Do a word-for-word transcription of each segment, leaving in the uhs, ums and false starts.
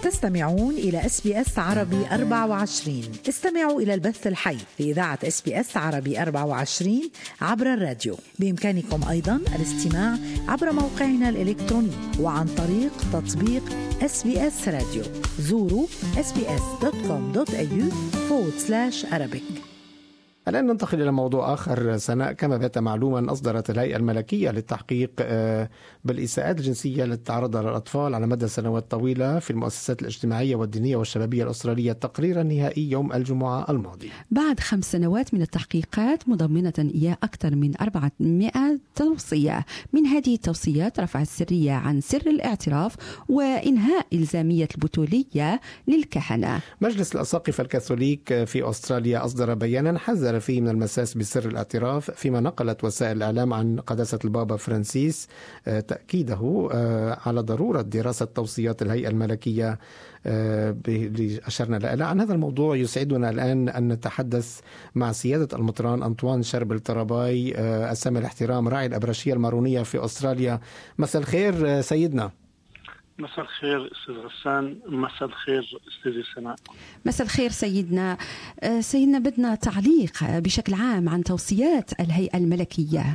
تستمعون إلى إس بي إس عربي أربعة وعشرين. استمعوا إلى البث الحي لإذاعة إس بي إس عربي أربعة وعشرين عبر الراديو. بإمكانكم أيضا الاستماع عبر موقعنا الإلكتروني وعن طريق تطبيق إس بي إس راديو. زوروا إس بي إس دوت كوم دوت إيه يو فورورد سلاش أرابيك. الآن ننتقل إلى موضوع آخر. سناء، كما بات معلوما أصدرت الهيئة الملكية للتحقيق بالإساءات الجنسية التي تعرضها للأطفال على مدى سنوات طويلة في المؤسسات الاجتماعية والدينية والشبابية الأسترالية تقريرا نهائي يوم الجمعة الماضي. بعد خمس سنوات من التحقيقات مضمنة إياه أكثر من أربعمائة توصية. من هذه التوصيات رفع السرية عن سر الاعتراف وإنهاء إلزامية البتولية للكهنة. مجلس الأساقفة الكاثوليك في أستراليا أصدر بيانا حذر فيه من المساس بسر الاعتراف، فيما نقلت وسائل الإعلام عن قداسة البابا فرانسيس تأكيده على ضرورة دراسة توصيات الهيئة الملكية اللي أشرنا لها. عن هذا الموضوع يسعدنا الآن أن نتحدث مع سيادة المطران أنطوان شربل تراباي، أسامي الاحترام، راعي الأبرشية المارونية في أستراليا. مساء الخير سيدنا. مساء الخير أستاذ غسان. مساء الخير أستاذ سناء. مساء الخير سيدنا. سيدنا بدنا تعليق بشكل عام عن توصيات الهيئة الملكية.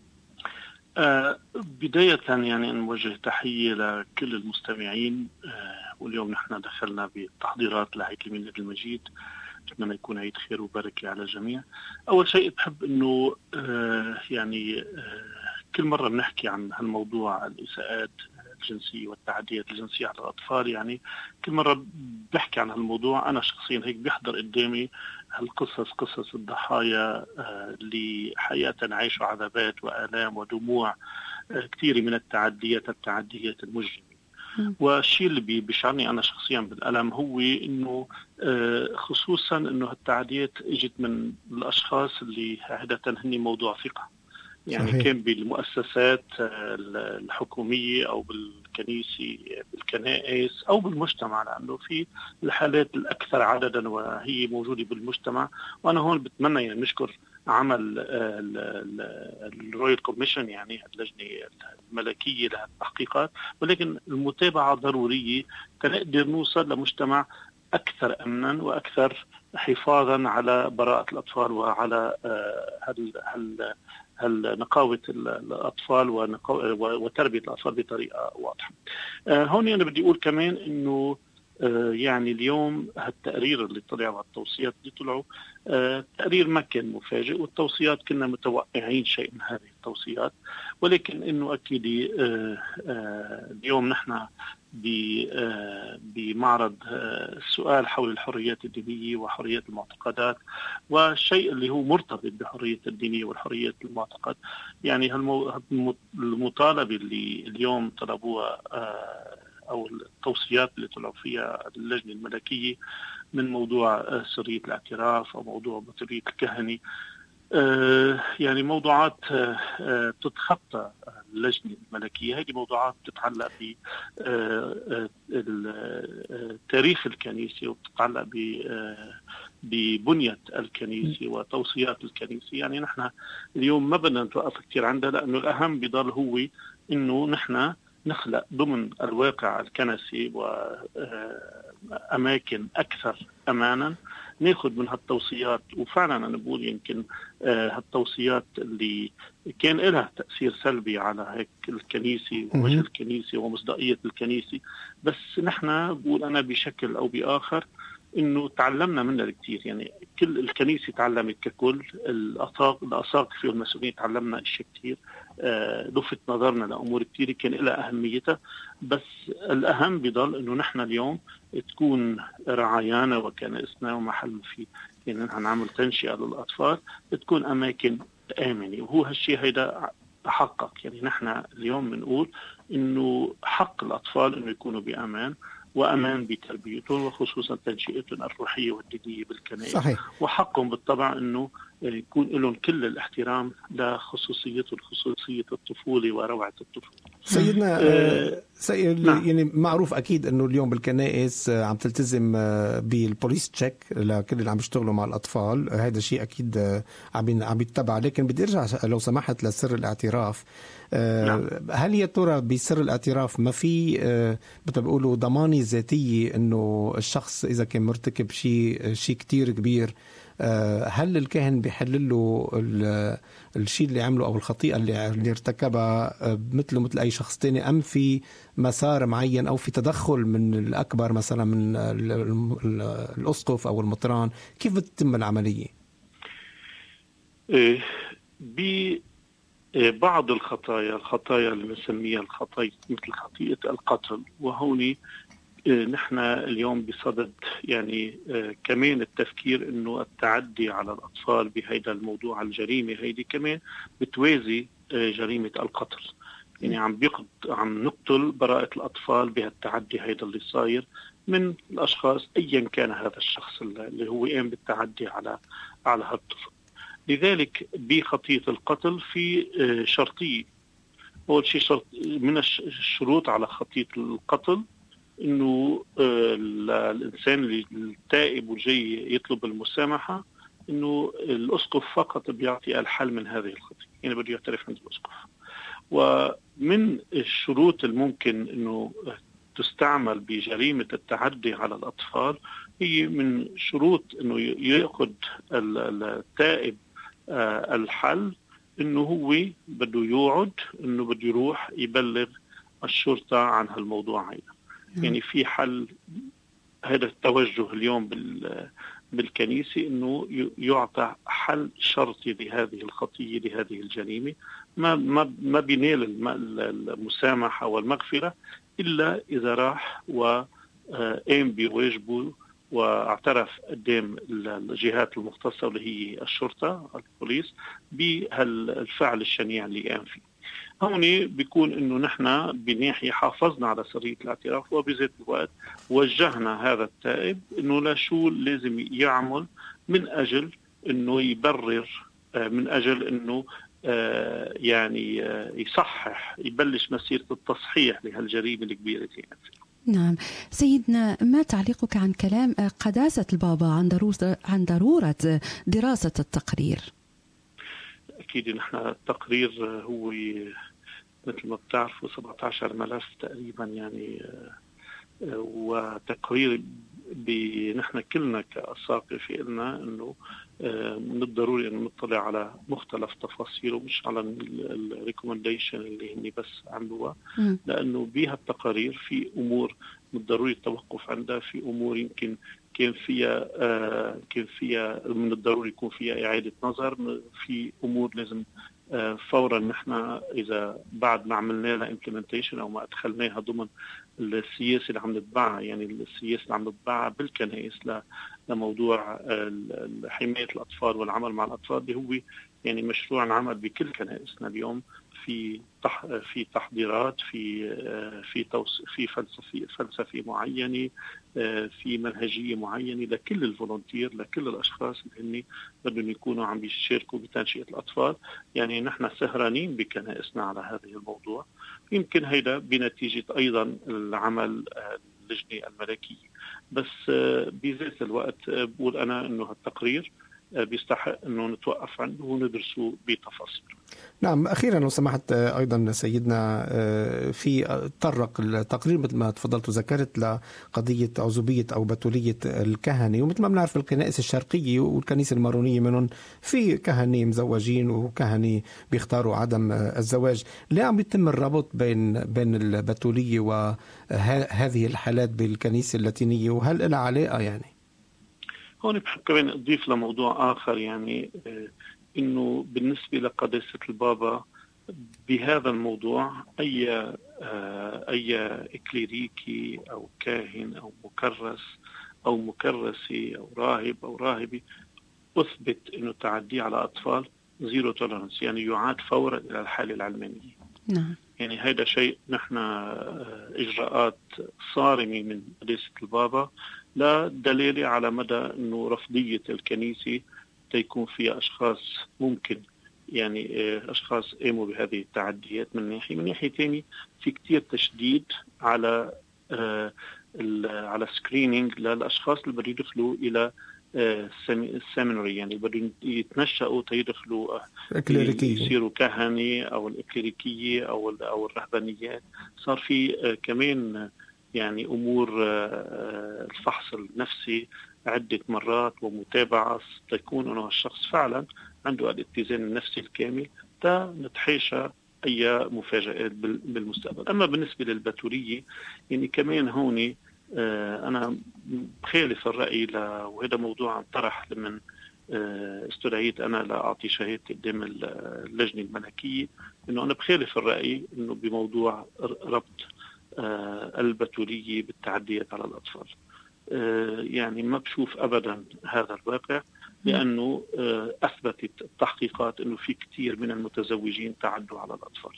آه بداية يعني نوجه تحية لكل المستمعين. آه واليوم نحن دخلنا بالتحضيرات لعيد الميلاد المجيد، أتمنى يكون عيد خير وبركة على الجميع. أول شيء بحب أنه آه يعني آه كل مرة بنحكي عن هالموضوع الإساءات الجنسية والتعديات الجنسية على الأطفال، يعني كل مرة بحكي عن هالموضوع أنا شخصيا هيك بيحضر قدامي هالقصص، قصص الضحايا اللي حقيقة عايشوا عذابات وآلام ودموع كثيرة من التعديات التعديات المجرمة. والشيء اللي بيشعرني أنا شخصيا بالألم هو إنه خصوصا إنه التعديات اجت من الأشخاص اللي عادة هني موضوع ثقة، يعني صحيح. كان بالمؤسسات الحكومية أو بالكنيسة بالكنائس أو بالمجتمع، لأنه في الحالات الأكثر عددا وهي موجودة بالمجتمع. وأنا هون بتمنى يعني نشكر عمل الرويال كوميشن، يعني اللجنة الملكية للتحقيقات، ولكن المتابعة ضرورية تنقدر نوصل لمجتمع أكثر أمنا وأكثر حفاظا على براءة الأطفال وعلى هال هال نقاوة الأطفال وتربية الأطفال بطريقة واضحة. هون أنا بدي أقول كمان إنه يعني اليوم هالتقرير اللي طلع والتوصيات اللي طلعوا تقرير ما كان مفاجئ، والتوصيات كنا متوقعين شيء من هذه التوصيات، ولكن إنه أكيد اليوم نحن بمعرض السؤال حول الحريات الدينية وحريات المعتقدات، والشيء اللي هو مرتبط بحرية الدينية والحريات المعتقد. يعني المطالبة اللي اليوم طلبوها أو التوصيات اللي طلعوا فيها اللجنة الملكية من موضوع سرية الاعتراف أو موضوع بطريقة الكهنة، يعني موضوعات تتخطى اللجنة الملكية. هذه موضوعات تتعلق بتاريخ الكنيسة وتتعلق ببنية الكنيسة وتوصيات الكنيسة. يعني نحن اليوم ما بدنا نتوقف كثير عندها، لأنه الأهم بضل هو إنه نحن نخلق ضمن الواقع الكنسي وأماكن أكثر أمانا ناخذ من هالتوصيات. وفعلا أنا بقول يمكن هالتوصيات اللي كان لها تأثير سلبي على هيك الكنيسة ووجه الكنيسة ومصداقية الكنيسة، بس نحن بقول أنا بشكل أو بآخر إنه تعلمنا منها الكثير. يعني كل الكنيسة تعلمت ككل، الأساقفة والمسؤولين تعلمنا أشياء كثير، آه لفت نظرنا لأمور كثير كان لها أهميتها. بس الأهم بضل إنه نحن اليوم تكون رعايانا وكنائسنا ومحل فيه يعني نحن نعمل تنشئة للأطفال تكون أماكن آمنة، وهو هالشيء هيدا تحقق. يعني نحن اليوم بنقول إنه حق الأطفال إنه يكونوا بأمان وأمان بتربيتهم وخصوصا تنشئتهم الروحية والدينية بالكنائس، صحيح. وحقهم بالطبع أنه يكون لهم كل الاحترام لخصوصيته الخصوصية الطفولة وروعة الطفولة. سيدنا أه سيد نعم. يعني معروف أكيد أنه اليوم بالكنائس عم تلتزم بالبوليس تشيك لكل اللي عم يشتغلوا مع الأطفال، هذا شيء أكيد عم عم يتبع. لكن بدي أرجع لو سمحت لسر الاعتراف. نعم. هل يا ترى بسر الاعتراف ما في مثل بيقولوا ضمانة ذاتية أنه الشخص إذا كان مرتكب شيء شيء كتير كبير، هل الكاهن بيحلل له الشيء اللي عمله أو الخطيئة اللي ارتكبها مثله مثل أي شخص تاني، أم في مسار معين أو في تدخل من الأكبر مثلا من الأسقف أو المطران؟ كيف بتتم العملية؟ ببعض الخطايا الخطايا اللي بنسميها الخطايا مثل خطيئة القتل، وهوني نحن اليوم بصدد يعني آه كمان التفكير انه التعدي على الاطفال بهيدا الموضوع الجريمه هيدي كمان بتوازي آه جريمه القتل. يعني عم بيقت عم نقتل براءه الاطفال بهالتعدي هيدا اللي صاير من الاشخاص ايا كان هذا الشخص اللي هو قام بالتعدي على على هالطفل. لذلك بخطيئه القتل في آه شرطيه. اول شيء شرط من الشروط على خطيئه القتل انه الانسان اللي التائب وجاي يطلب المسامحه انه الاسقف فقط بيعطي الحل من هذه الخطيئه، يعني بده يعترف عند الاسقف. ومن الشروط الممكن انه تستعمل بجريمه التعدي على الاطفال هي من شروط انه ياخذ التائب الحل انه هو بده يوعد انه بده يروح يبلغ الشرطه عن هالموضوع هذا. يعني في حل. هذا التوجه اليوم بالكنيسة انه يعطى حل شرطي لهذه الخطية لهذه الجريمة. ما ما ما بينال المسامحة والمغفرة الا اذا راح وقام بواجبه واعترف قدام الجهات المختصة اللي هي الشرطة البوليس بهالفعل الشنيع اللي قام فيه. هون بيكون انه نحن بناحية حافظنا على سرية الاعتراف، وبذات الوقت وجهنا هذا التائب انه لا شو لازم يعمل من اجل انه يبرر، من اجل انه يعني يصحح يبلش مسيرة التصحيح لهالجريمة الكبيرة اللي كانت فيه. نعم سيدنا، ما تعليقك عن كلام قداسة البابا عن ضرورة عن ضرورة دراسة التقرير؟ أكيد نحن التقرير هو مثل ما بتعرفوا سبعة عشر ملف تقريبا، يعني وتقرير نحن كلنا كأساقفة قلنا أنه من الضروري أن نطلع على مختلف تفاصيله، مش على الريكومنديشن اللي هني بس عملوها، لأنه بها التقارير في أمور من الضروري التوقف عندها، في أمور يمكن كان فيها آه كان فيها من الضروري يكون فيها إعادة نظر، في أمور لازم آه فورا نحن إذا بعد ما عملنا لها implementation أو ما أدخلناها ضمن السياسة اللي عم نتبعها، يعني السياسة اللي عم نتبعها بالكنائس لموضوع آه حماية الأطفال والعمل مع الأطفال، اللي هو يعني مشروع العمل بكل كنائسنا اليوم في تح في تحضيرات، في في توص في فلسفي فلسفي معينه، في منهجيه معينه لكل الفولونتير، لكل الاشخاص اللي هن بدهم يكونوا عم يشاركوا بتنشئه الاطفال. يعني نحن سهرانين بكنائسنا على هذا الموضوع. يمكن هيدا بنتيجه ايضا العمل اللجنه الملكيه، بس بذات الوقت بقول انا انه التقرير بيستحق أنه نتوقف عنه وندرسه بتفاصيل. نعم، أخيرا لو سمحت أيضا سيدنا، في طرق التقرير مثل ما تفضلت وذكرت لقضية عزوبية أو بتولية الكهنة، ومثل ما بنعرف الكنائس الشرقية والكنيسة المارونية منهم في كهنة مزوجين وكهنة بيختاروا عدم الزواج. ليه عم يتم الربط بين بين البتولية وهذه الحالات بالكنيسة اللاتينية، وهل لها علاقة؟ يعني هون بحب كمان أضيف لموضوع آخر، يعني إنه بالنسبة لقداسة البابا بهذا الموضوع أي أي إكليريكي أو كاهن أو مكرس أو مكرسي أو راهب أو راهبي أثبت إنه تعدي على أطفال زيرو تولرنس، يعني يعاد فورا إلى الحالة العلمانية. نعم. يعني هذا شيء نحن إجراءات صارمة من قداسة البابا، لا دليل على مدى أنه رفضية الكنيسة تيكون فيها أشخاص ممكن يعني أشخاص قاموا بهذه التعديات من ناحية. من ناحية ثانية في كتير تشديد على على سكرينينج للأشخاص اللي بدهم يدخلوا إلى السيميناري، يعني بدهم يتنشأوا تيدخلوا يصيروا كهنة أو الإكليريكية أو أو الرهبانيات. صار في كمان يعني أمور الفحص النفسي عدة مرات ومتابعة تكون أنه الشخص فعلا عنده الاتزان النفسي الكامل تا نتحاشى أي مفاجآت بالمستقبل. أما بالنسبة للبتولية يعني كمان هوني أنا بخالف الرأي ل... وهذا موضوع طرح لمن استدعيت أنا لأعطي شهادتي قدام اللجنة الملكية، إنه أنا بخالف الرأي إنه بموضوع ربط البتولية بالتعديات على الأطفال. يعني ما بشوف أبدا هذا الواقع، لأنه أثبتت التحقيقات إنه في كتير من المتزوجين تعدوا على الأطفال.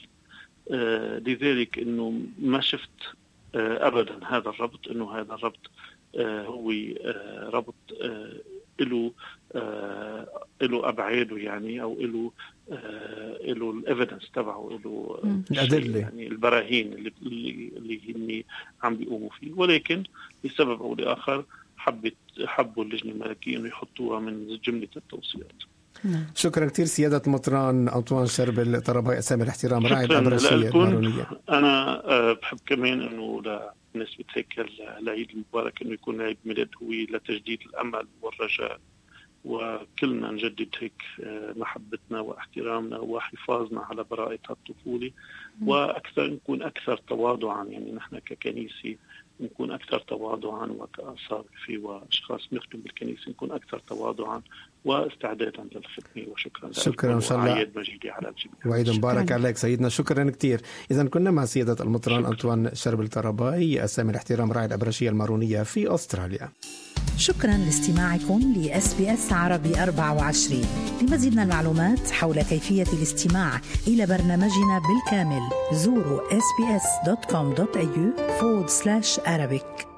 لذلك إنه ما شفت أبدا هذا الربط، إنه هذا الربط هو ربط له له أبعاده يعني، أو له له الإيفيدنس تبعه، له الأدلة يعني البراهين اللي اللي اللي عم بيقوموا فيه. ولكن لسبب أو لآخر حبت حبوا اللجنة الملكية إنه يحطوها من جملة التوصيات. شكرا كثير سيادة المطران أنطوان شربل طرباي أسامي الاحترام راعي الأبرشية المارونية. أنا بحب كمان إنه لنسبة هيك العيد المبارك إنه يكون عيد ميلاد هو لتجديد الأمل والرجاء، وكلنا نجدد هيك محبتنا واحترامنا وحفاظنا على براءة الطفولة، وأكثر نكون أكثر تواضعا. يعني نحن ككنيسة نكون أكثر تواضعا، وكأصابفي وأشخاص نخدم بالكنيسة نكون أكثر تواضعا واستعدادا للخدمة. وشكرا شكرا إن شاء الله، وعيد مجيدي على الجميع، وعيد مبارك عليك سيدنا. شكرا كثير. إذا كنا مع سيادة المطران أنطوان شربل طرباي أسامي الاحترام راعي الأبرشية المارونية في أستراليا. شكرا لاستماعكم ل إس بي إس عربي أربعة وعشرين. لمزيد من المعلومات حول كيفية الاستماع إلى برنامجنا بالكامل زوروا إس بي إس دوت كوم دوت إيه يو forward slash Arabic.